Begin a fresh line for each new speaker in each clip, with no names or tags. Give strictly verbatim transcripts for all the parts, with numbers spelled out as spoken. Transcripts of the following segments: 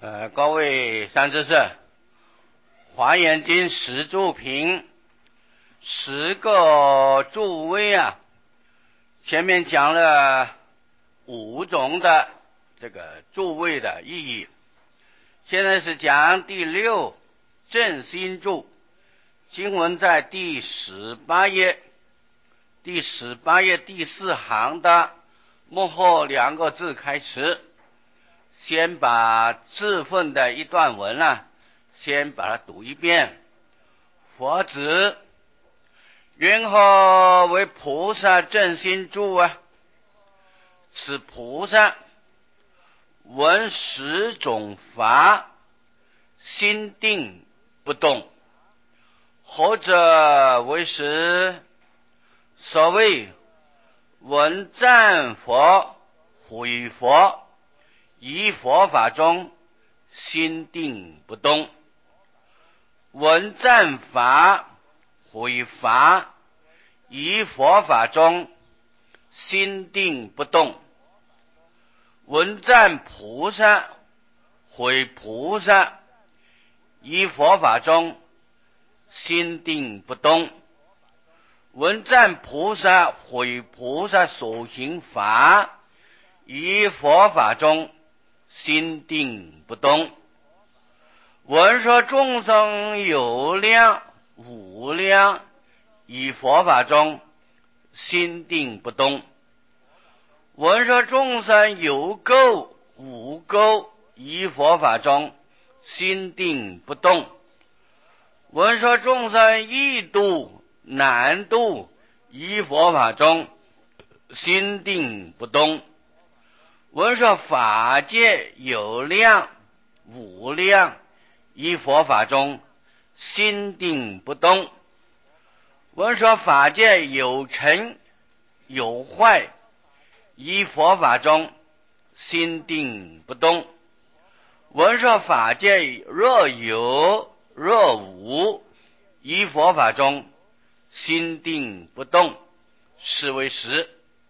呃，各位三知识，华严经十住品，十个住位啊，前面讲了五种的这个住位的意义，现在是讲第六正心住。经文在第十八页，第十八页第四行的幕后两个字开始。先把自份的一段文啊，先把它读一遍。佛子，云何为菩萨正心住啊？此菩萨闻十种法，心定不动。或者为实？所谓闻赞佛、毁佛，于佛法中心定不动。闻赞法、毁法，于佛法中心定不动。闻赞菩萨、毁菩萨，于佛法中心定不动。闻赞菩萨、毁菩萨所行法，于佛法中心定不动。闻说众生有量无量，于佛法中心定不动。闻说众生有垢无垢，于佛法中心定不动。闻说众生易度难度，于佛法中心定不动。闻说法界有量无量，于佛法中心定不动。闻说法界有成有坏，于佛法中心定不动。闻说法界若有若无，于佛法中心定不动，是为实。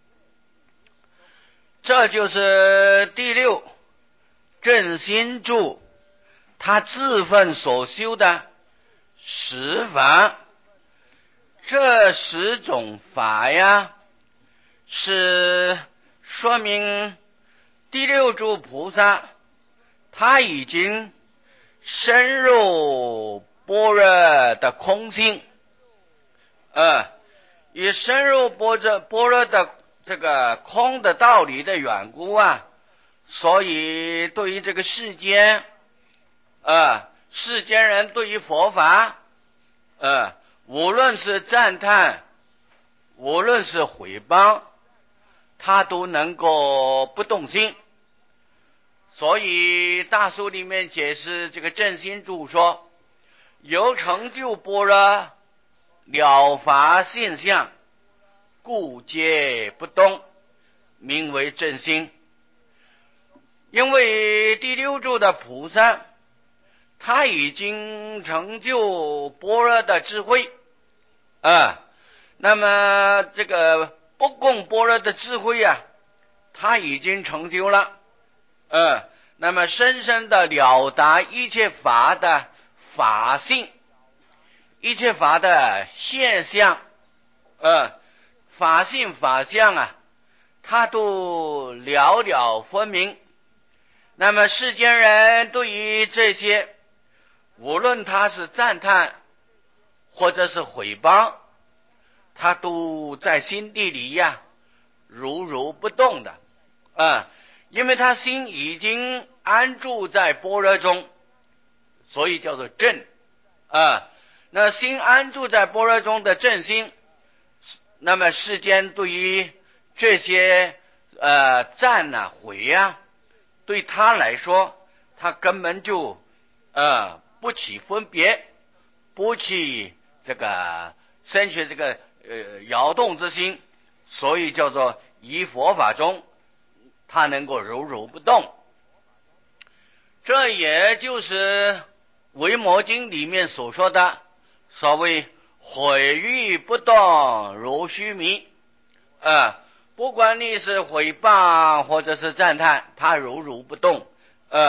这就是第六正心住，他自份所修的十法。这十种法呀，是说明第六住菩萨他已经深入般若的空性，呃，以深入般若般若的这个空的道理的缘故啊，所以对于这个世间，呃，世间人对于佛法，呃，无论是赞叹，无论是毁谤，他都能够不动心。所以大书里面解释这个正心住说，由成就般若了法现象，故皆不动，名为正心。因为第六住的菩萨他已经成就般若的智慧啊，那么这个不共般若的智慧啊，他已经成就了，呃，那么深深的了达一切法的法性，一切法的现象，呃，法性法相啊，他都了了分明。那么世间人对于这些，无论他是赞叹或者是毁谤，他都在心地里呀、啊、如如不动的啊，因为他心已经安住在般若中，所以叫做正啊。那心安住在般若中的正心，那么世间对于这些呃赞啊毁啊，对他来说，他根本就呃不起分别，不起这个生起这个呃摇动之心，所以叫做于佛法中他能够如如不动。这也就是维摩经里面所说的所谓毁誉不动如须弥，呃不管你是毁谤或者是赞叹，他如如不动，呃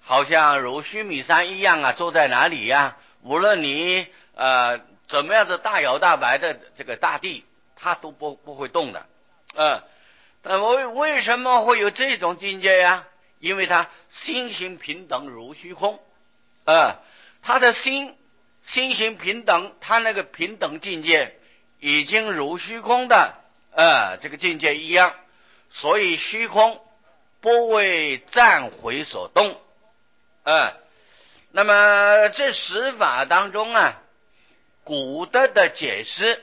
好像如须弥山一样啊，坐在哪里呀、啊？无论你呃怎么样子大摇大摆的这个大地，它都不不会动的。呃，但为为什么会有这种境界呀？因为他心行平等如虚空，呃，他的心心行平等，他那个平等境界已经如虚空的呃这个境界一样，所以虚空不为暂回所动。呃，那么这十法当中啊，古德的解释，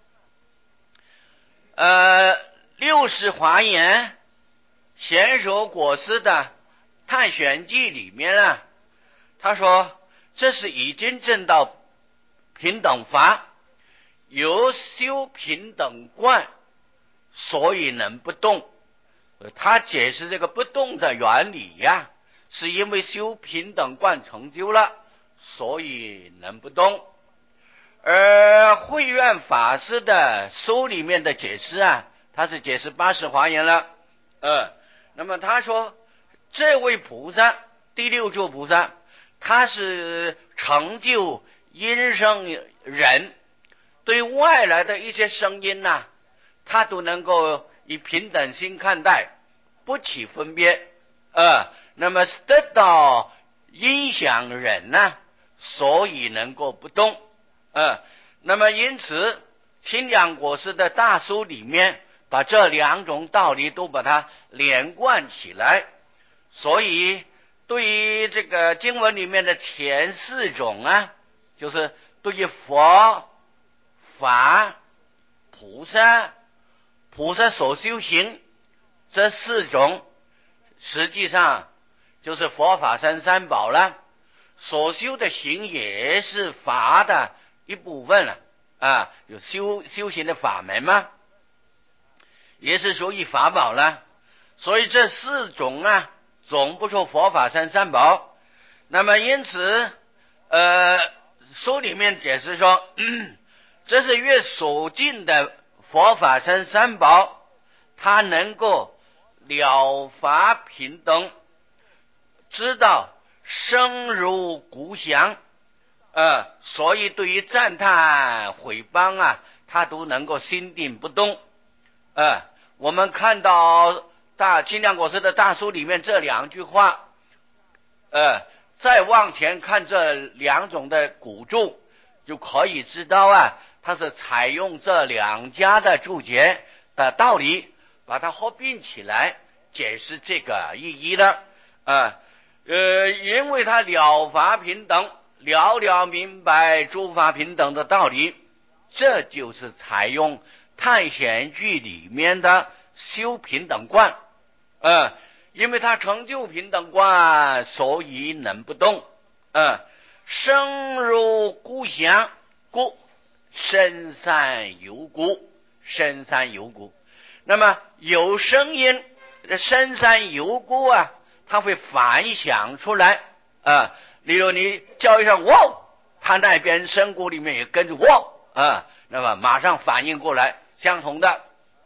呃，六十华严贤首果师的探玄记里面啊，他说这是已经证到平等法，由修平等观，所以能不动。他解释这个不动的原理呀、啊，是因为修平等观成就了，所以能不动。而慧愿法师的书里面的解释啊，他是解释八十华严了。呃，那么他说这位菩萨，第六柱菩萨，他是成就音声人，对外来的一些声音呐、啊，他都能够以平等心看待，不起分别。呃，那么得到音响人呢、啊，所以能够不动。呃，那么因此清凉果师的大书里面把这两种道理都把它连贯起来，所以对于这个经文里面的前四种啊，就是对于佛法菩萨菩萨所修行这四种，实际上就是佛法僧三宝了，所修的行也是法的一部分了啊，有修修行的法门嘛，也是属于法宝了。所以这四种啊，总不出佛法僧三宝。那么因此，呃，书里面解释说，嗯、这是越所尽的佛法僧三宝，它能够了法平等，知道生如谷响，呃，所以对于赞叹毁谤啊，他都能够心定不动。呃，我们看到大清凉果师的大书里面这两句话，呃，再往前看这两种的古注，就可以知道啊，他是采用这两家的注解的道理，把它合并起来解释这个意义了。呃呃，因为他了法平等，了了明白诸法平等的道理，这就是采用探显句里面的修平等观。呃，因为他成就平等观，所以能不动。呃，声如谷响，故深山有谷，深山有谷。那么有声音，深山有谷啊，它会反响出来啊、呃。例如你叫一声哇，它那边深谷里面也跟着哇啊、呃，那么马上反应过来，相同的。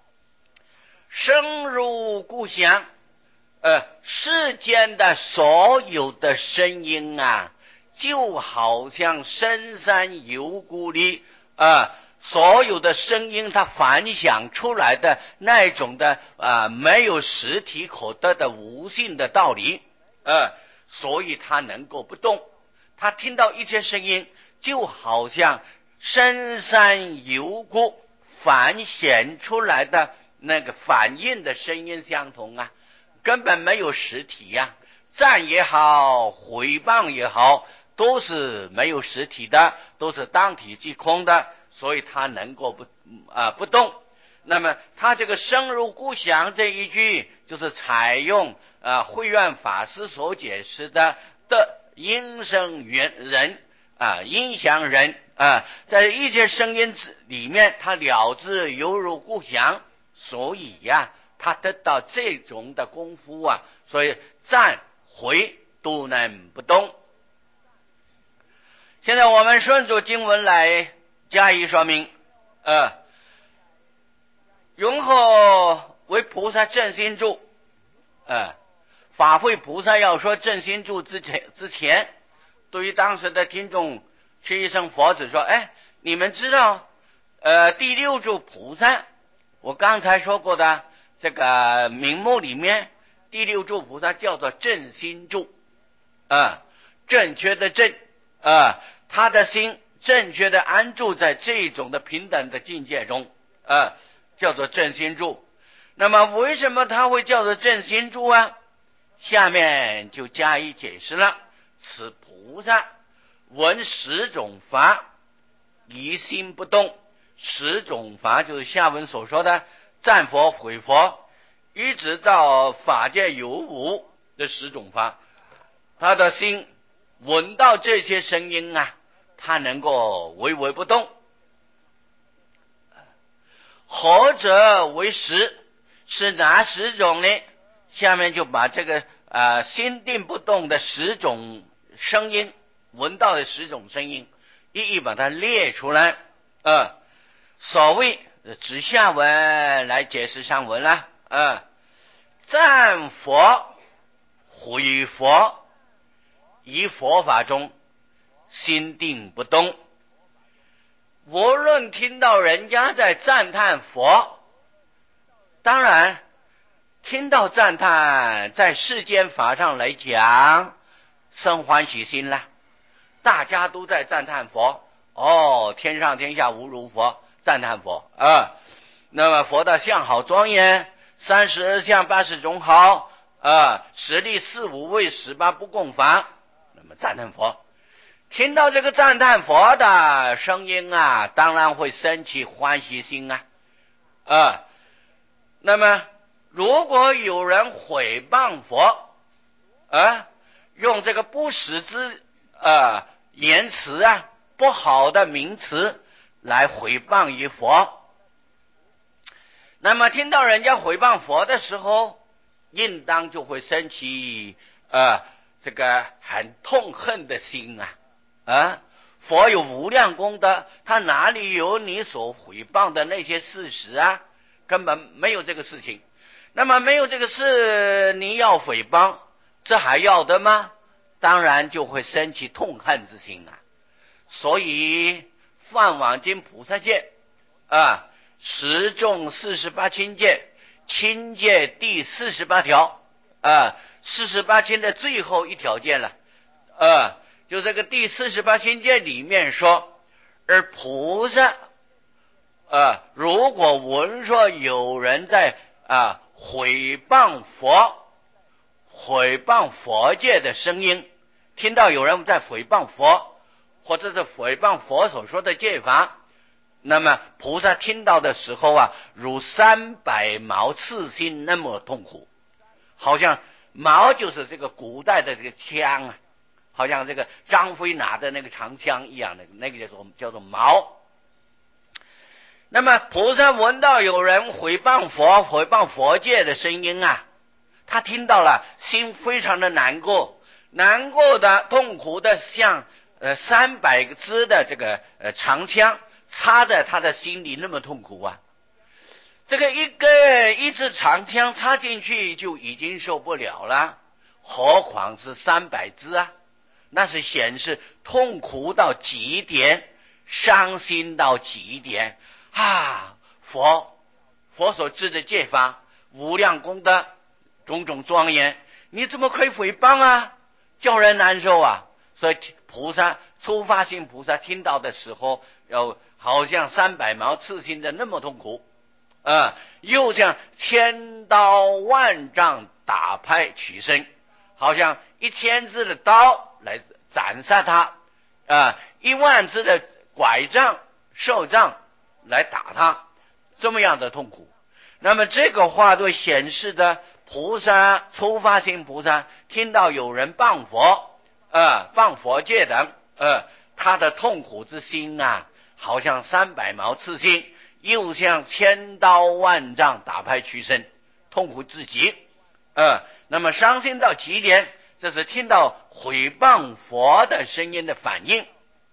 声如谷响，呃，世间的所有的声音啊，就好像深山有谷里啊、呃，所有的声音它反响出来的那种的啊、呃，没有实体可得的无性的道理，呃，所以它能够不动。他听到一切声音，就好像深山有谷反显出来的那个反应的声音相同啊，根本没有实体呀、啊，赞也好，毁谤也好，都是没有实体的，都是当体即空的，所以它能够不啊、呃、不动。那么他这个声如谷响这一句，就是采用啊、呃、慧愿法师所解释的的音声人啊，音响人啊，在一切声音里面，他了知犹如谷响，所以呀、啊。他得到这种的功夫啊，所以赞回都能不动。现在我们顺着经文来加以说明。呃，云何为菩萨正心住？呃， 法会菩萨要说正心住之前之前，对于当时的听众吃一声佛子说，哎，你们知道呃第六柱菩萨，我刚才说过的这个名目里面，第六柱菩萨叫做正心住啊，正确的正啊，他的心正确的安住在这种的平等的境界中啊，叫做正心住。那么为什么他会叫做正心住啊？下面就加以解释了。此菩萨闻十种法，一心不动。十种法就是下文所说的赞佛、毁佛，一直到法界有无的十种法，他的心闻到这些声音啊，他能够微微不动。何者为十？是哪十种呢？下面就把这个呃心定不动的十种声音，闻到的十种声音，一一把它列出来。呃，所谓指下文来解释上文了。呃，赞佛、毁佛，于佛法中心定不动。无论听到人家在赞叹佛，当然听到赞叹在世间法上来讲生欢喜心了，大家都在赞叹佛，哦，天上天下无如佛，赞叹佛啊。那么佛的相好庄严，三十二相八十种好啊，十力四无畏十八不共法，那么赞叹佛。听到这个赞叹佛的声音啊，当然会升起欢喜心啊啊。那么如果有人毁谤佛啊，用这个不实之啊言辞啊，不好的名词来毁谤于佛，那么听到人家毁谤佛的时候，应当就会升起呃这个很痛恨的心啊啊！佛有无量功德，他哪里有你所毁谤的那些事实啊？根本没有这个事情。那么没有这个事，你要诽谤，这还要得吗？当然就会升起痛恨之心啊。所以梵网经菩萨戒啊，十众四十八轻戒，轻戒第四十八条啊，四十八轻的最后一条戒了啊，就这个第四十八轻戒里面说，而菩萨啊，如果闻说有人在啊毁谤佛、毁谤佛界的声音，听到有人在诽谤佛，或者是诽谤佛所说的戒法，那么菩萨听到的时候啊，如三百矛刺心那么痛苦，好像矛就是这个古代的这个枪啊，好像这个张飞拿的那个长枪一样的，那个叫做叫做矛。那么菩萨闻到有人毁谤佛、毁谤佛界的声音啊，他听到了，心非常的难过，难过的、痛苦的，像呃三百支的这个呃长枪插在他的心里，那么痛苦啊！这个一根一支长枪插进去就已经受不了了，何况是三百支啊？那是显示痛苦到极点，伤心到极点啊！佛佛所知的戒法，无量功德，种种庄严，你怎么可以诽谤啊？叫人难受啊！所以菩萨初发心菩萨听到的时候，要好像三百矛刺心的那么痛苦啊，又像千刀万杖打拍取身，好像一千支的刀来斩杀他啊，一万支的拐杖手杖来打他，这么样的痛苦。那么这个话都显示的菩萨初发心菩萨听到有人谤佛啊，谤佛戒等呃，他的痛苦之心啊，好像三百矛刺心，又像千刀万杖打拍取身，痛苦至极呃，那么伤心到极点，这是听到毁谤佛的声音的反应。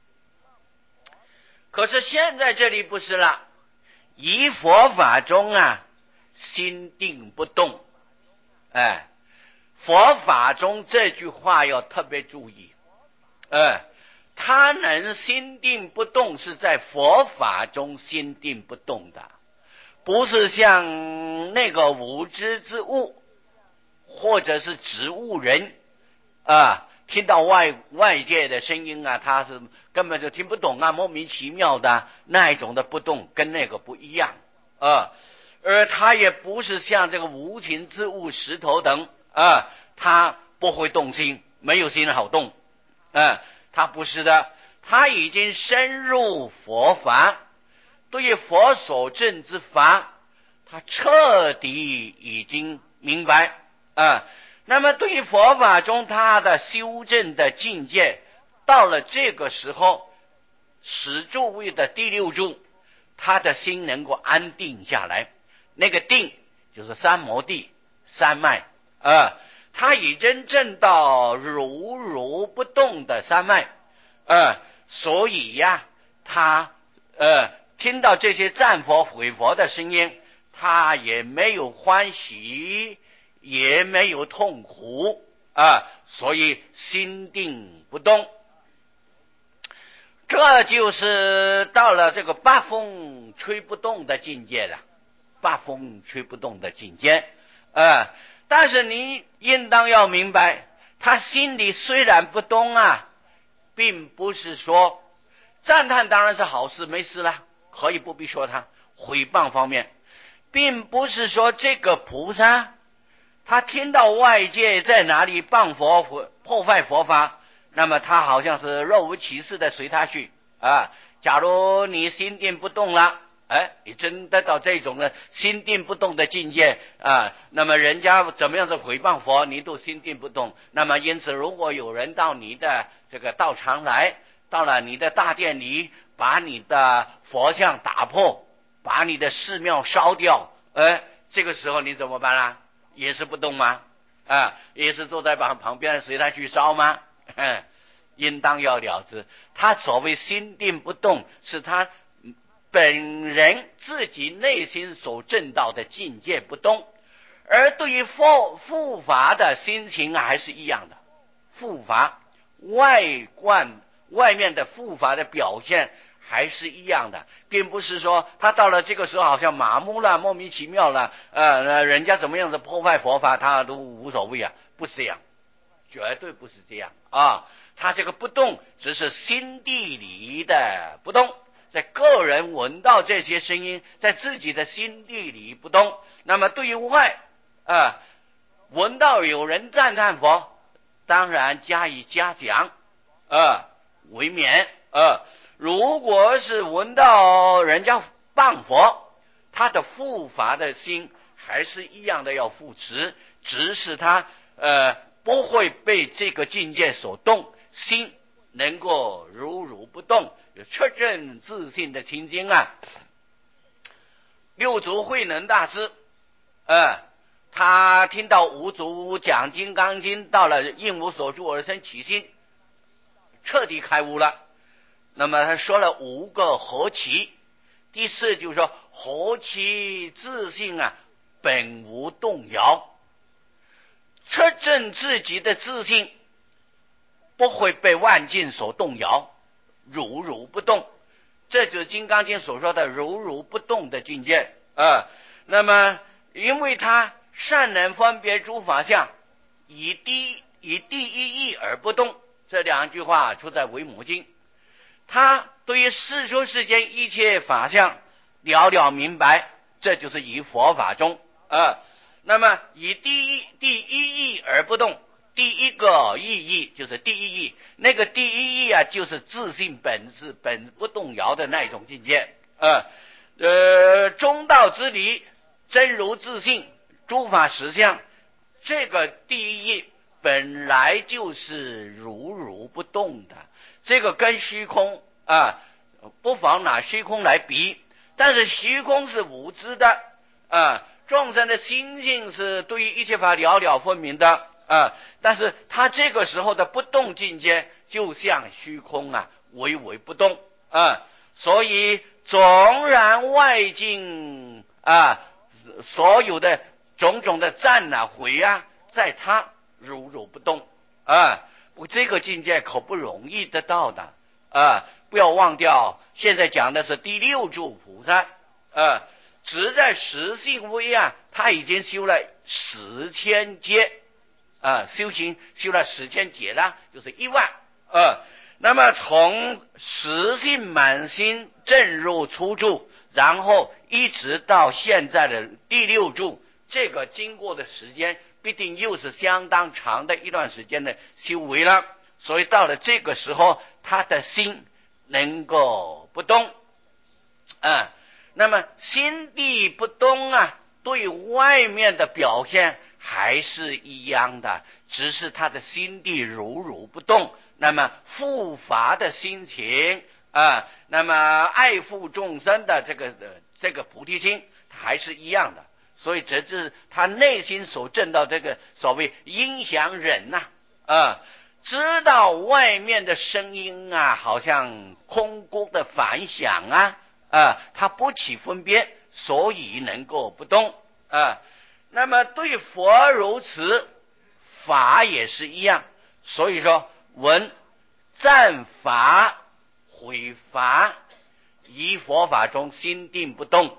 可是现在这里不是了，以佛法中啊心定不动，哎， 佛法中这句话要特别注意，呃，他能心定不动是在佛法中心定不动的，不是像那个无知之物或者是植物人啊，听到外外界的声音啊，他是根本就听不懂啊，莫名其妙的那一种的不动，跟那个不一样啊。而他也不是像这个无情之物石头等啊，他不会动心，没有心好动啊，他不是的，他已经深入佛法，对于佛所证之法，他彻底已经明白啊。那么对于佛法中他的修正的境界，到了这个时候，十住位的第六住，他的心能够安定下来。那个定就是三摩地三脉啊，他已经证到如如不动的三脉啊，所以呀，他呃听到这些赞佛毁佛的声音，他也没有欢喜，也没有痛苦啊，所以心定不动。这就是到了这个八风吹不动的境界了，八风吹不动的境界呃，但是你应当要明白，他心里虽然不动啊，并不是说赞叹当然是好事，没事了，可以不必说他。毁谤方面，并不是说这个菩萨他听到外界在哪里谤佛破坏佛法，那么他好像是若无其事的随他去啊。假如你心定不动了，哎，你真得到这种的心定不动的境界啊，那么人家怎么样子毁谤佛，你都心定不动。那么因此，如果有人到你的这个道场来，到了你的大殿里，把你的佛像打破，把你的寺庙烧掉，哎，这个时候你怎么办啦？也是不动吗？啊，也是坐在旁旁边随他去烧吗？嗯，应当要了知，他所谓心定不动，是他本人自己内心所证到的境界不动，而对于佛护法的心情还是一样的。护法外观外面的护法的表现还是一样的，并不是说他到了这个时候好像麻木了，莫名其妙了，呃，人家怎么样子破坏佛法他都无所谓啊，不是这样，绝对不是这样啊。他这个不动只是心地里的不动，在个人闻到这些声音，在自己的心地里不动。那么对于外啊，闻到有人赞叹佛，当然加以嘉奖啊，为免啊。如果是闻到人家谤佛，他的护法的心还是一样的要护持，只是他呃不会被这个境界所动，心能够如如不动，有确证自信的情境啊。六祖慧能大师呃他听到五祖讲金刚经，到了应无所住而生起心，彻底开悟了。那么他说了五个何其，第四就是说何其自信啊，本无动摇，确证自己的自信不会被万境所动摇，如如不动，这就是金刚经所说的如如不动的境界啊。那么因为他善能分别诸法相，以第以第一义而不动，这两句话出在维摩经。他对于世出世间一切法相了了明白，这就是以佛法中啊。那么以第一第一义而不动，第一个意义就是第一义，那个第一义啊，就是自信本是本不动摇的那种境界啊。呃，中道之理，真如自信，诸法实相，这个第一义本来就是如如不动的，这个跟虚空啊，不妨拿虚空来比，但是虚空是无知的啊，众生的心性是对于一切法了了分明的啊，但是他这个时候的不动境界，就像虚空啊，微微不动啊，所以纵然外境啊，所有的种种的赞啊毁啊，在他如如不动啊。不，这个境界可不容易得到的啊！不要忘掉，现在讲的是第六柱菩萨啊，只在实性位啊，他已经修了十千劫啊，修行修了十千劫了，就是一万啊。那么从实性满心正入初住，然后一直到现在的第六柱，这个经过的时间必定又是相当长的一段时间的修为了。所以到了这个时候，他的心能够不动啊。那么心地不动啊，对外面的表现还是一样的，只是他的心地如如不动。那么护法的心情啊，那么爱护众生的这个这个菩提心还是一样的。所以这就是他内心所证到这个所谓音响忍呐 啊, 啊，知道外面的声音啊，好像空空的反响啊啊，他不起分别，所以能够不动啊。那么对佛如此，法也是一样。所以说闻赞法毁法，依佛法中心定不动。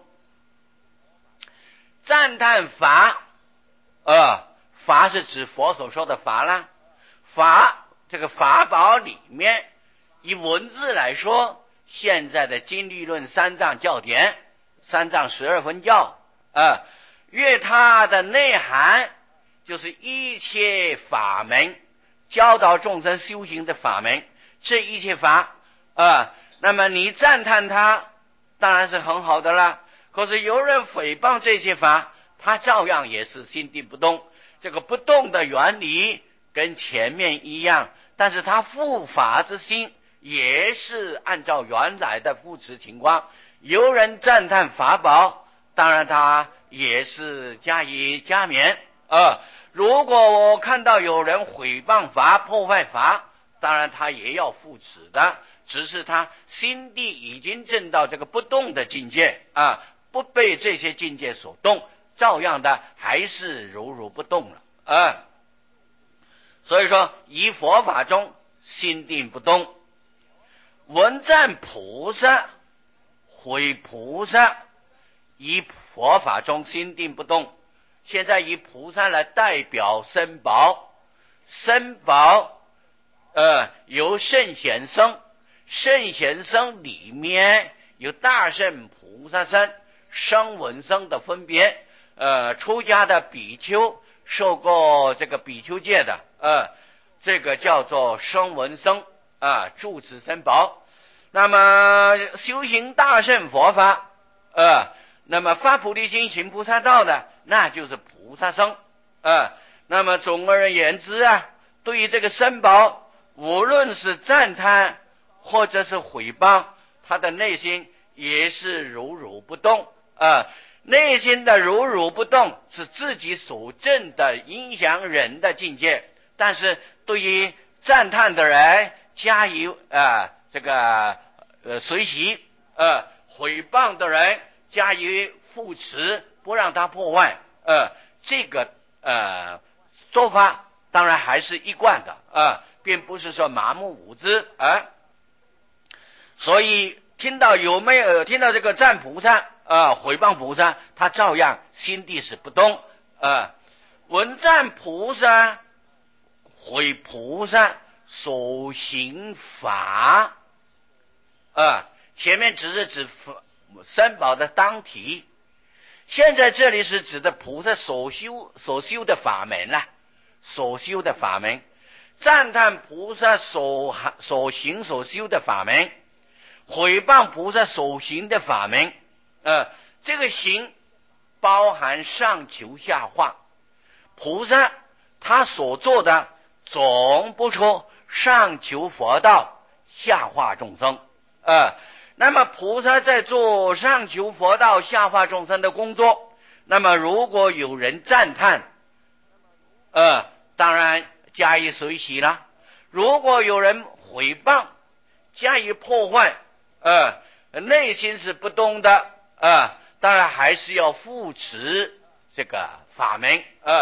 赞叹法呃，法是指佛所说的法啦。法这个法宝里面，以文字来说，现在的经律论三藏教典，三藏十二分教啊，阅它的内涵就是一切法门，教导众生修行的法门。这一切法啊，那么你赞叹它当然是很好的啦。可是有人诽谤这些法，他照样也是心地不动。这个不动的原理跟前面一样，但是他护法之心也是按照原来的护持情况。有人赞叹法宝，当然他也是加以加勉啊。如果我看到有人毁谤法、破坏法，当然他也要护持的，只是他心地已经证到这个不动的境界啊，不被这些境界所动，照样的还是如如不动了啊。所以说以佛法中心定不动。闻赞菩萨毁菩萨，以佛法中心定不动。现在以菩萨来代表身宝，身宝呃由圣贤僧，圣贤僧里面有大圣菩萨僧、声闻僧的分别。呃，出家的比丘，受过这个比丘戒的，呃，这个叫做声闻僧啊，住持身宝。那么修行大乘佛法，呃，那么发菩提心行菩萨道的，那就是菩萨僧啊。那么总而言之啊，对于这个身宝，无论是赞叹或者是毁谤，他的内心也是如如不动啊。内心的如如不动是自己所证的影响人的境界，但是对于赞叹的人加以啊、呃、这个呃随喜，呃毁谤的人加以扶持，不让他破坏，呃这个呃做法当然还是一贯的啊、呃，并不是说麻木无知啊。所以听到有没有听到这个赞菩萨啊，毁谤菩萨，他照样心地是不动啊。闻赞菩萨毁菩萨所行法啊，前面只是指三宝的当体，现在这里是指的菩萨所修所修的法门了、啊，所修的法门，赞叹菩萨所所行所修的法门，毁谤菩萨所行的法门。呃，这个行包含上求下化，菩萨他所做的总不出上求佛道，下化众生。呃，那么菩萨在做上求佛道、下化众生的工作，那么如果有人赞叹，呃，当然加以随喜了；如果有人毁谤，加以破坏，呃，内心是不动的。啊，当然还是要扶持这个法门啊，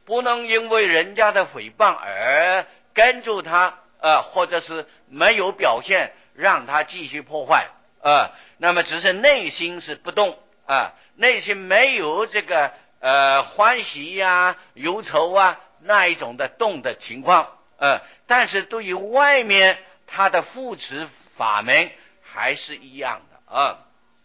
不能因为人家的诽谤而跟住他，呃，或者是没有表现，让他继续破坏，呃，那么只是内心是不动啊、呃，内心没有这个呃欢喜呀、啊、忧愁啊那一种的动的情况，呃，但是对于外面他的扶持法门还是一样的啊。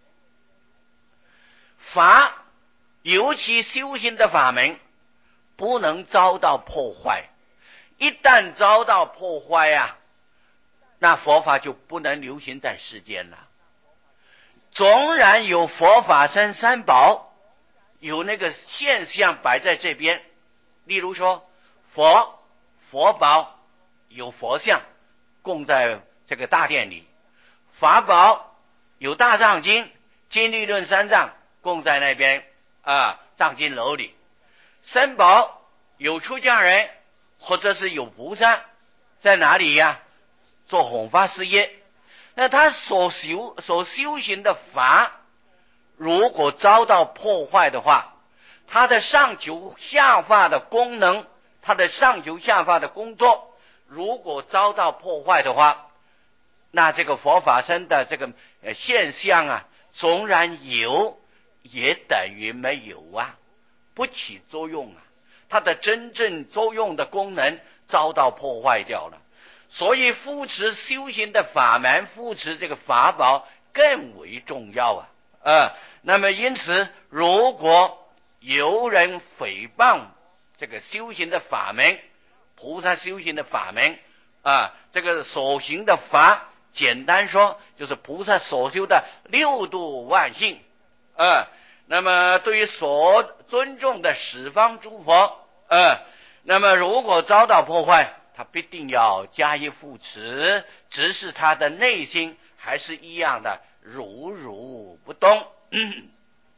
法，尤其修行的法门，不能遭到破坏。一旦遭到破坏呀、啊，那佛法就不能流行在世间了。纵然有佛法僧三宝，有那个现象摆在这边，例如说佛佛宝有佛像供在这个大殿里，法宝有大藏经、经律论三藏供在那边啊藏经楼里，僧宝有出家人或者是有菩萨在哪里呀？做弘法事业。那他所修所修行的法，如果遭到破坏的话，他的上求下化的功能，他的上求下化的工作，如果遭到破坏的话，那这个佛法僧的这个现象啊，纵然有，也等于没有啊，不起作用啊，它的真正作用的功能遭到破坏掉了。所以扶持修行的法门，扶持这个法宝更为重要啊！呃，那么因此，如果有人诽谤这个修行的法门，菩萨修行的法门啊，这个所行的法，简单说就是菩萨所修的六度万行啊。那么对于所尊重的十方诸佛，呃，那么如果遭到破坏，他必定要加以扶持，只是他的内心还是一样的如如不动。嗯、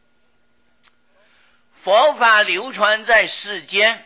佛法流传在世间，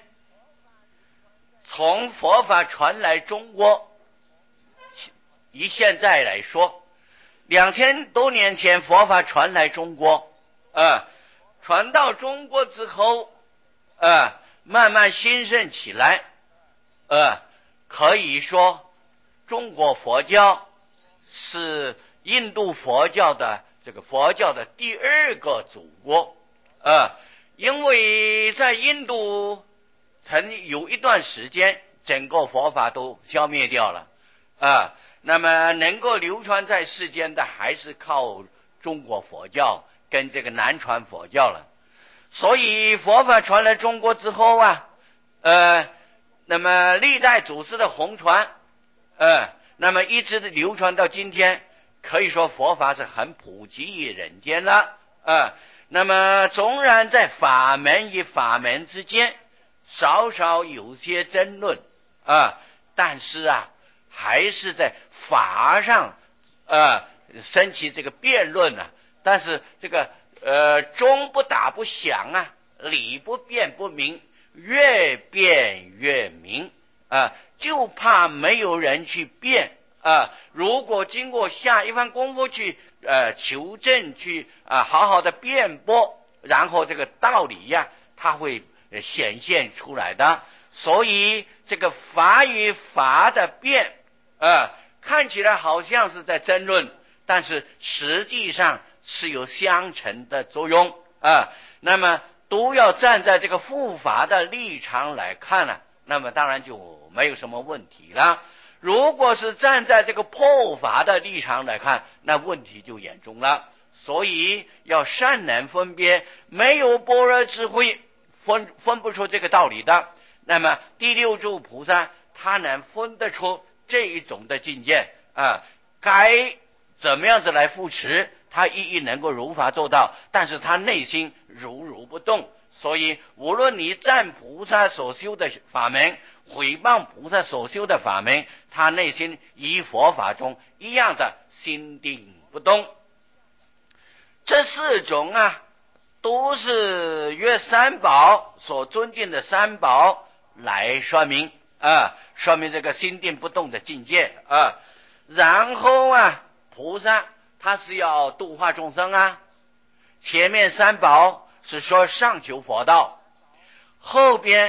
从佛法传来中国，以现在来说，两千多年前佛法传来中国，呃，传到中国之后，呃，慢慢兴盛起来，呃。可以说中国佛教是印度佛教的这个佛教的第二个祖国，呃，因为在印度曾有一段时间整个佛法都消灭掉了啊、呃，那么能够流传在世间的还是靠中国佛教跟这个南传佛教了。所以佛法传来中国之后啊，呃那么历代祖师的弘传，呃，那么一直流传到今天，可以说佛法是很普及于人间了，呃，那么纵然在法门与法门之间稍稍有些争论啊、呃，但是啊，还是在法上呃升起这个辩论啊，但是这个呃钟不打不响啊，理不辩不明。越辩越明啊，就怕没有人去辩啊。如果经过下一番功夫去呃求证，去啊好好的辩驳，然后这个道理呀，它会显现出来的。所以这个法与法的辩啊，看起来好像是在争论，但是实际上是有相乘的作用啊。那么都要站在这个护法的立场来看了、啊，那么当然就没有什么问题了。如果是站在这个破法的立场来看，那问题就严重了。所以要善能分别，没有般若智慧分分不出这个道理的。那么第六柱菩萨他能分得出这一种的境界啊，该怎么样子来扶持，他一一能够如法做到，但是他内心如如不动。所以无论你赞菩萨所修的法门，毁谤菩萨所修的法门，他内心以佛法中一样的心定不动。这四种啊，都是约三宝所尊敬的三宝来说明啊，说明这个心定不动的境界啊。然后啊，菩萨他是要度化众生啊，前面三宝是说上求佛道，后边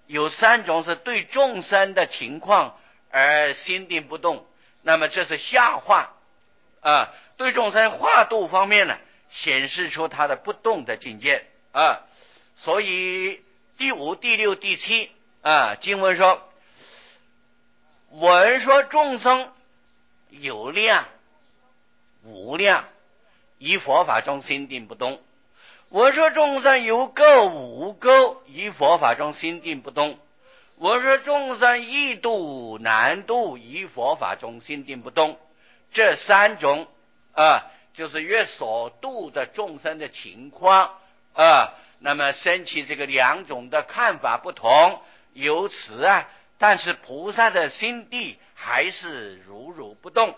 有三种是对众生的情况而心定不动，那么这是下化啊，对众生化度方面呢，显示出他的不动的境界啊。所以第五、第六、第七啊，经文说，闻说众生有量无量，于佛法中心定不动。我说众生有垢无垢，于佛法中心定不动。我说众生易度难度，于佛法中心定不动。这三种啊，就是越所度的众生的情况啊，那么升起这个两种的看法不同，由此啊，但是菩萨的心地还是如如不动。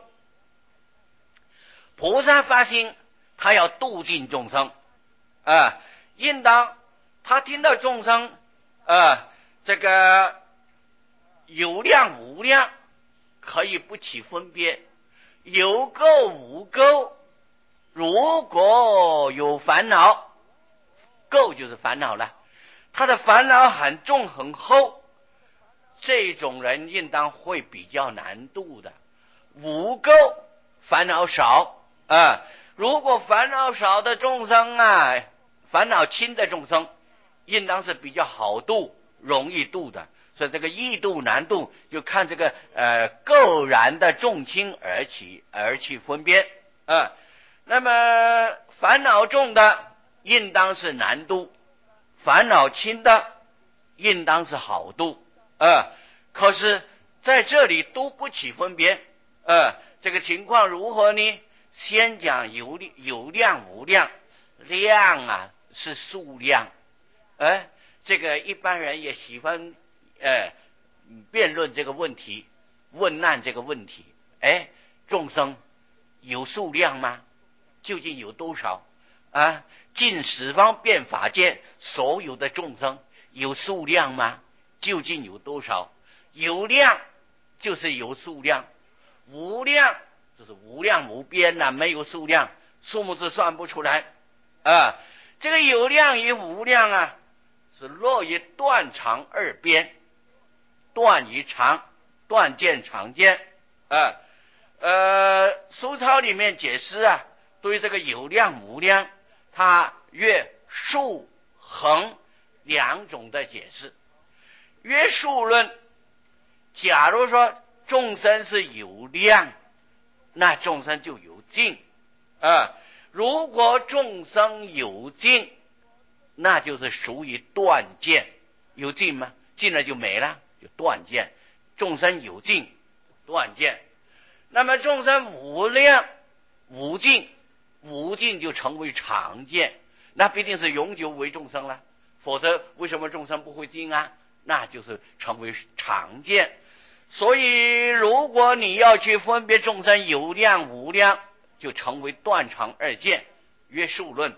菩萨发心，他要度尽众生啊，应当他听到众生啊，这个有量无量，可以不起分别，有垢无垢。如果有烦恼，垢就是烦恼了，他的烦恼很重很厚，这种人应当会比较难度的。无垢烦恼少啊，如果烦恼少的众生啊，烦恼轻的众生，应当是比较好度，容易度的。所以这个易度难度，就看这个呃垢然的重轻而起而去分辨啊。那么烦恼重的应当是难度，烦恼轻的应当是好度啊。可是在这里都不起分别啊，这个情况如何呢？先讲有有量无量，量啊是数量，哎，这个一般人也喜欢哎辩论这个问题，问难这个问题。哎，众生有数量吗？究竟有多少啊？尽十方遍法界所有的众生有数量吗？究竟有多少？有量就是有数量，无量就是无量无边呐、啊，没有数量，数目字算不出来啊。这个有量与无量啊，是落于断长二边，断与长，断见长见啊。呃，书抄里面解释啊，对这个有量无量，它约数横两种的解释。约数论，假如说众生是有量，那众生就有尽啊。如果众生有尽，那就是属于断见。有尽吗？尽了就没了，就断见。众生有尽，断见。那么众生无量无尽，无尽就成为常见，那必定是永久为众生了，否则为什么众生不会尽啊？那就是成为常见。所以如果你要去分别众生有量无量，就成为断常二见，约数论。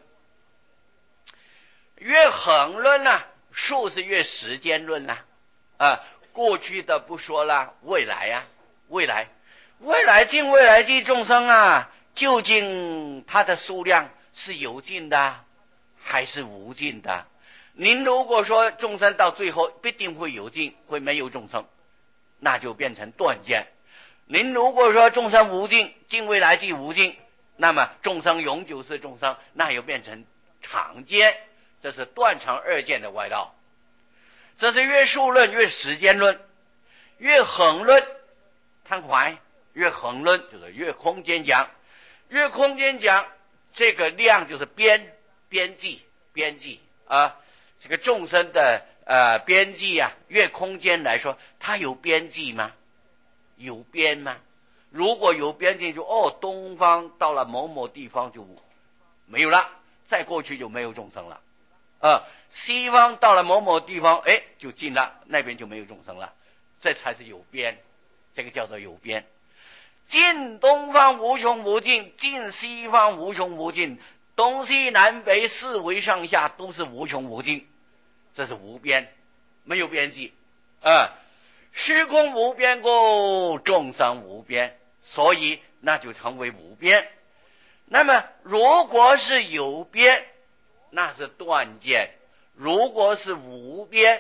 约恒论呢、啊，数是约时间论啦、啊，啊，过去的不说了，未来啊，未来未来尽未来际众生啊，究竟它的数量是有尽的还是无尽的？您如果说众生到最后必定会有尽，会没有众生，那就变成断见。您如果说众生无尽，尽未来际无尽，那么众生永久是众生，那又变成常见。这是断常二见的外道。这是越数论、越时间论、越恒论。贪怀越恒论就是越空间讲，越空间讲这个量就是边边际边际啊，这个众生的呃边际啊，越空间来说，它有边际吗？有边吗？如果有边际，就哦，东方到了某某地方就没有了，再过去就没有众生了啊。西方到了某某地方，哎，就尽了，那边就没有众生了，这才是有边，这个叫做有边。尽东方无穷无尽，尽西方无穷无尽，东西南北四维上下都是无穷无尽，这是无边，没有边际啊。虚空无边故，众生无边，所以那就成为无边。那么如果是有边，那是断见；如果是无边，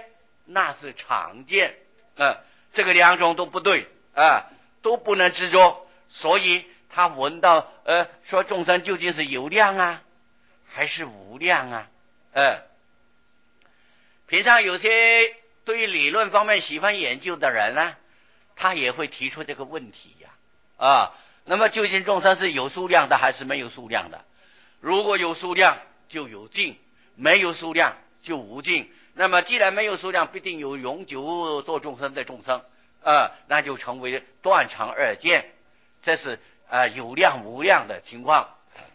那是常见，呃，这个两种都不对啊，都不能执着。所以他闻到呃，说众生究竟是有量啊，还是无量啊？呃，平常有些对于理论方面喜欢研究的人呢，他也会提出这个问题呀，啊，那么究竟众生是有数量的还是没有数量的？如果有数量就有尽，没有数量就无尽。那么既然没有数量，必定有永久做众生的众生，啊，那就成为断常二见，这是啊有量无量的情况。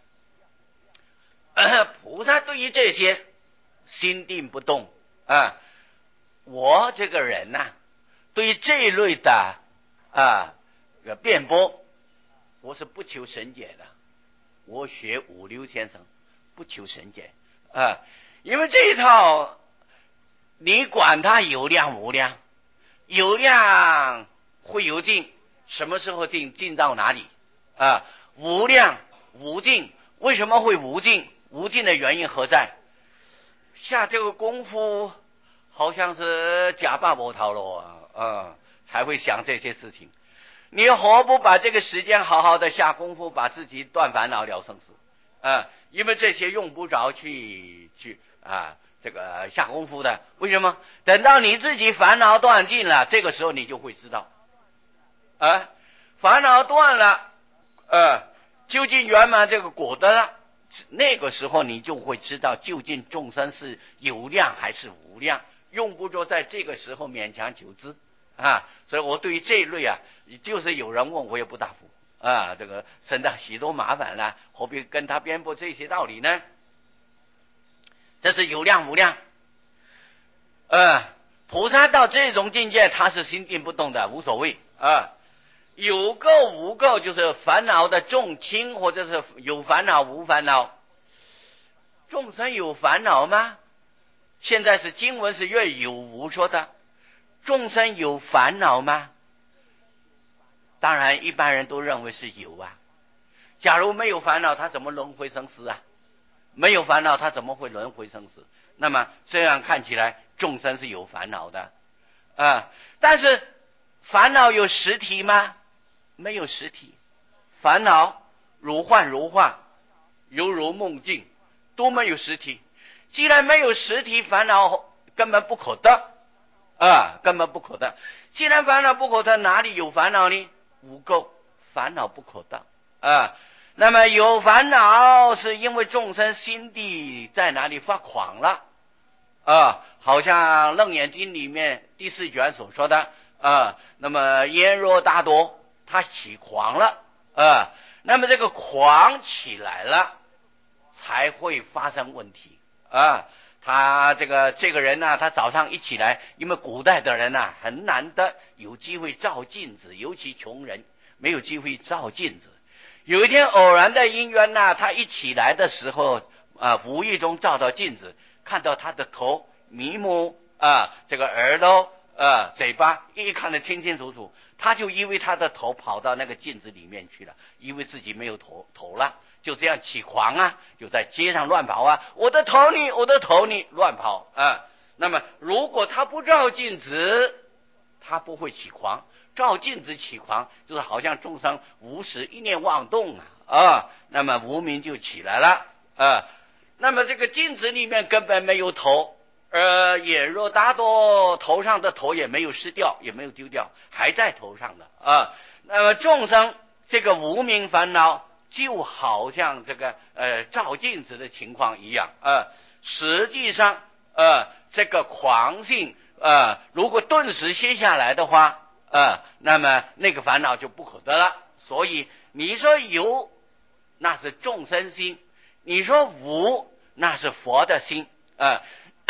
呃、菩萨对于这些心定不动啊。我这个人呐、啊，对于这一类的啊辩驳，我是不求神解的。我学五六先生，不求神解啊，因为这一套，你管它有量无量，有量会有尽，什么时候尽？尽到哪里啊？无量无尽，为什么会无尽？无尽的原因何在？下这个功夫好像是假把波涛了啊、嗯，才会想这些事情。你何不把这个时间好好的下功夫，把自己断烦恼了生死啊？因为这些用不着去去啊这个下功夫的。为什么？等到你自己烦恼断尽了，这个时候你就会知道啊，烦恼断了，呃，究竟圆满这个果的了。那个时候你就会知道究竟众生是有量还是无量，用不着在这个时候勉强求知啊。所以我对于这一类啊，就是有人问我也不答复啊，这个省得许多麻烦了，何必跟他辩驳这些道理呢？这是有量无量。呃，菩萨到这种境界，他是心定不动的，无所谓啊。有垢无垢，就是烦恼的重轻，或者是有烦恼无烦恼。众生有烦恼吗？现在是经文是越有无说的。众生有烦恼吗？当然一般人都认为是有啊。假如没有烦恼，他怎么轮回生死啊？没有烦恼，他怎么会轮回生死？那么这样看起来，众生是有烦恼的啊。但是烦恼有实体吗？没有实体。烦恼如幻如化，犹如梦境，都没有实体。既然没有实体，烦恼根本不可得啊，根本不可得。既然烦恼不可得，哪里有烦恼呢？无垢，烦恼不可得啊。那么有烦恼是因为众生心地在哪里发狂了啊？好像《楞严经》里面第四卷所说的啊，那么烟若大多，他起狂了啊，那么这个狂起来了，才会发生问题啊。他这个这个人呢、啊，他早上一起来，因为古代的人呢、啊、很难得有机会照镜子，尤其穷人没有机会照镜子。有一天偶然的因缘呢、啊，他一起来的时候啊，无意中照到镜子，看到他的头、眉目啊，这个耳朵啊，嘴巴一看得清清楚楚，他就以为他的头跑到那个镜子里面去了，以为自己没有头头了，就这样起狂啊，就在街上乱跑啊，我的头呢，我的头呢，乱跑啊。那么如果他不照镜子，他不会起狂。照镜子起狂，就是好像众生无时一念妄动啊，啊，那么无明就起来了啊。那么这个镜子里面根本没有头，呃，眼若大多头上的头也没有失掉，也没有丢掉，还在头上的啊。那么众生这个无明烦恼，就好像这个呃照镜子的情况一样啊。实际上呃这个狂性呃如果顿时歇下来的话。呃，那么那个烦恼就不可得了。所以你说有，那是众生心；你说无，那是佛的心。呃，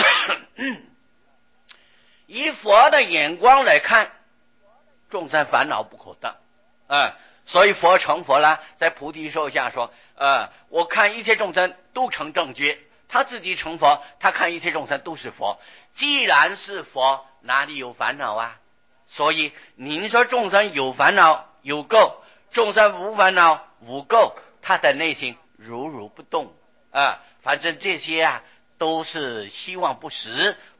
以佛的眼光来看，众生烦恼不可得。呃，所以佛成佛了，在菩提树下说：呃，我看一切众生都成正觉。他自己成佛，他看一切众生都是佛。既然是佛，哪里有烦恼啊？所以您说众生有烦恼有垢，众生无烦恼无垢，他的内心如如不动啊。反正这些啊都是希望不实，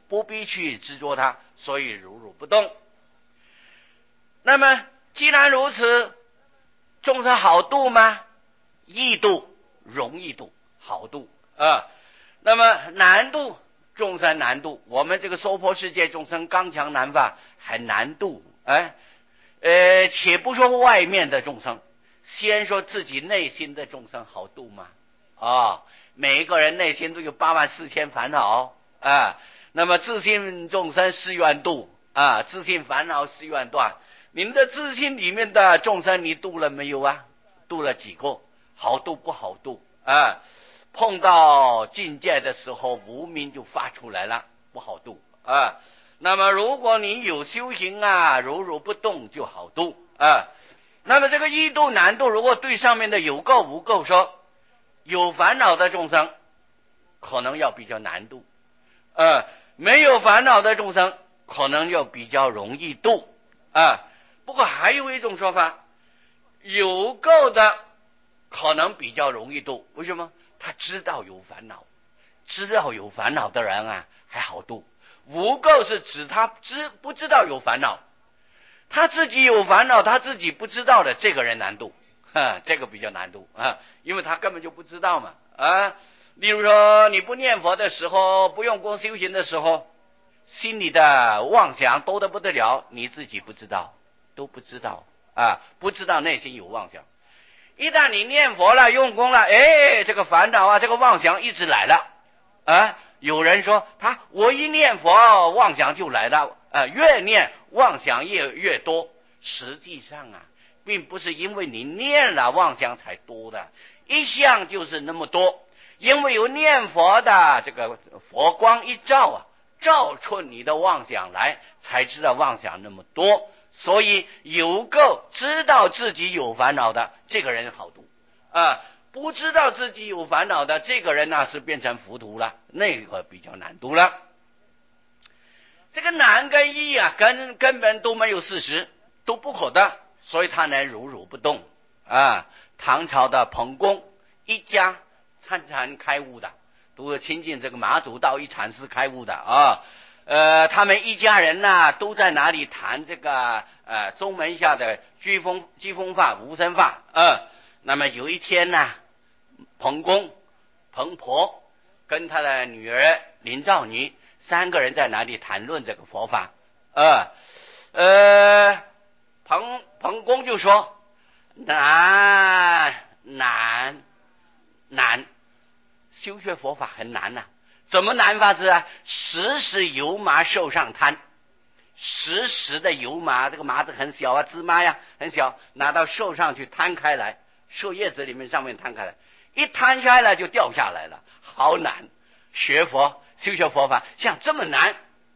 不必去执着它，所以如如不动。那么既然如此，众生好度吗？易度，容易度，好度啊。那么难度，众生难度，我们这个娑婆世界众生刚强难发，还难度。哎，呃，且不说外面的众生，先说自己内心的众生好度吗？啊、哦，每一个人内心都有八万四千烦恼啊。那么自信众生誓愿度啊，自信烦恼誓愿断。您的自信里面的众生，你度了没有啊？度了几个？好度不好度啊？碰到境界的时候，无明就发出来了，不好度啊。那么如果你有修行啊，如如不动就好度啊。那么这个易度难度，如果对上面的有垢无垢说，有烦恼的众生可能要比较难度，呃，没有烦恼的众生可能要比较容易度啊。不过还有一种说法，有垢的可能比较容易度，为什么？他知道有烦恼，知道有烦恼的人啊还好度。无垢是指他知不知道有烦恼，他自己有烦恼他自己不知道的，这个人难度，哈，这个比较难度啊，因为他根本就不知道嘛啊。例如说你不念佛的时候，不用功修行的时候，心里的妄想多得不得了，你自己不知道，都不知道啊，不知道内心有妄想。一旦你念佛了用功了，哎，这个烦恼啊这个妄想一直来了啊。有人说他我一念佛妄想就来了，呃，越念妄想越越多。实际上啊，并不是因为你念了妄想才多的，一向就是那么多。因为有念佛的这个佛光一照啊，照出你的妄想来，才知道妄想那么多。所以有够知道自己有烦恼的这个人好度啊，不知道自己有烦恼的这个人呢是变成浮屠了，那个比较难度了。这个难跟易啊，根根本都没有事实，都不可得，所以他能如如不动啊。唐朝的彭公一家参禅开悟的，都亲近这个马祖道一禅师开悟的啊。呃，他们一家人呢都在哪里谈这个呃宗门下的居风机风法无生法呃那么有一天呢，彭公彭婆跟他的女儿林兆妮三个人在哪里谈论这个佛法呃呃彭彭公就说难难难，修学佛法很难呐、啊。怎么难法子啊？时时油麻手上摊，时时的油麻，这个麻子很小啊，芝麻呀很小，拿到手上去摊开来，树叶子里面上面摊开来，一摊开来就掉下来了，好难。学佛修学佛法像这么难？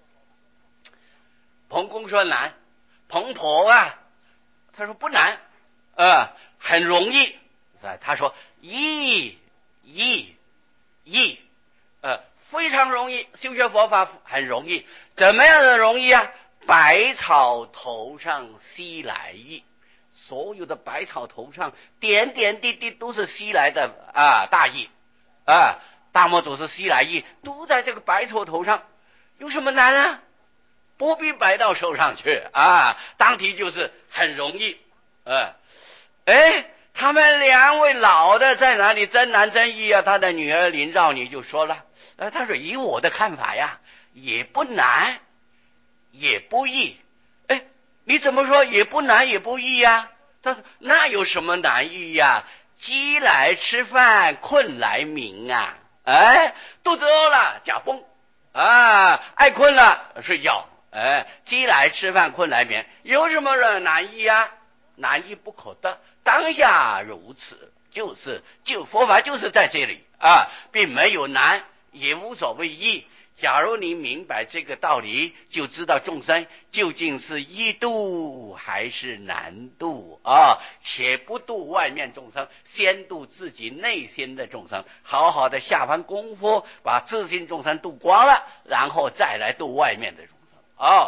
彭公说难，彭婆啊，他说不难，呃，很容易。他说易易易，呃。非常容易，修学佛法很容易。怎么样的容易啊？百草头上吸来意，所有的百草头上点点滴滴都是吸来的啊大意啊，大魔祖是吸来意，都在这个百草头上，有什么难啊？不必摆到手上去啊，当体就是很容易。呃，哎，他们两位老的在哪里争难争易啊？他的女儿林兆妮就说了。呃，他说以我的看法呀，也不难，也不易。哎，你怎么说也不难也不易呀？他说那有什么难易呀？饥来吃饭，困来眠啊！哎，肚子饿了假崩啊，爱困了睡觉。哎，饥来吃饭，困来眠，有什么难易呀？难易不可得，当下如此，就是就佛法就是在这里啊，并没有难。也无所谓易，假如你明白这个道理，就知道众生究竟是易度还是难度啊！且不度外面众生，先度自己内心的众生，好好的下番功夫，把自心众生度光了，然后再来度外面的众生啊！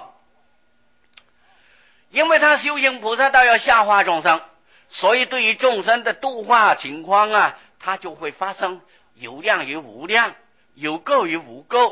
因为他修行菩萨道要下化众生，所以对于众生的度化情况啊，他就会发生有量与无量，有垢与无垢，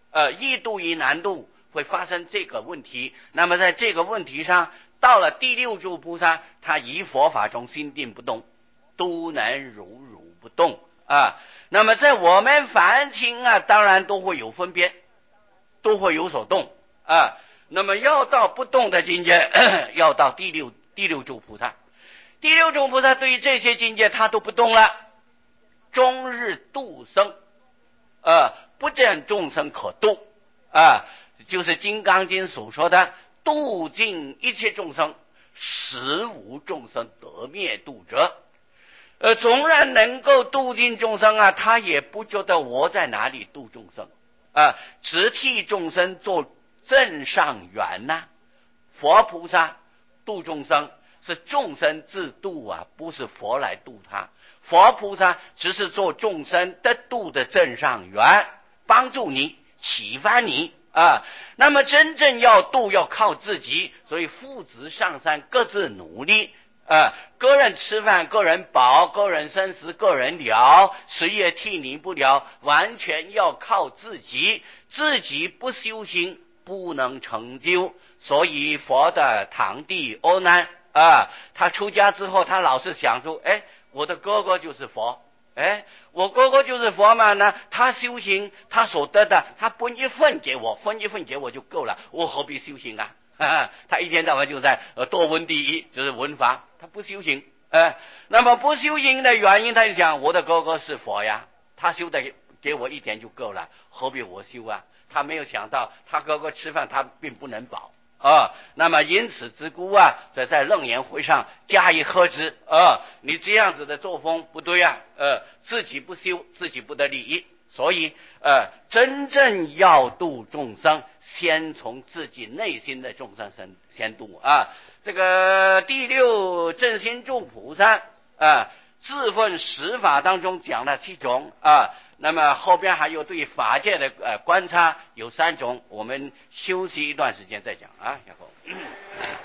呃，易度与难度会发生这个问题。那么在这个问题上，到了第六柱菩萨，他以佛法中心定不动，都能如如不动啊。那么在我们凡情啊，当然都会有分别，都会有所动啊。那么要到不动的境界，要到第六第六柱菩萨。第六柱菩萨对于这些境界他都不动了，终日度生，呃，不见众生可度啊，就是《金刚经》所说的度尽一切众生，实无众生得灭度者。呃，纵然能够度尽众生啊，他也不觉得我在哪里度众生啊，只替众生做正上缘呐、啊。佛菩萨度众生是众生自度啊，不是佛来度他。佛菩萨只是做众生得度的正上缘，帮助你，启发你啊。那么真正要度要靠自己，所以父子上山各自努力啊，个人吃饭个人饱，个人生死个人了，谁也替你不了，完全要靠自己，自己不修行不能成就。所以佛的堂弟阿难啊，他出家之后，他老是想出，哎，我的哥哥就是佛，哎，我哥哥就是佛嘛呢，他修行他所得的，他分一份给我，分一份给我就够了，我何必修行啊？啊他一天到晚就在呃多闻第一，就是闻法，他不修行，哎，那么不修行的原因，他就想我的哥哥是佛呀，他修的给我一点就够了，何必我修啊？他没有想到他哥哥吃饭他并不能饱啊，那么因此之故啊，在在楞严会上加以呵之啊，你这样子的作风不对啊，呃，自己不修，自己不得利益，所以呃，真正要度众生，先从自己内心的众生先先度啊。这个第六正心住菩萨啊，自分十法当中讲了七种啊。那么后边还有对法界的呃观察有三种，我们休息一段时间再讲啊，然后。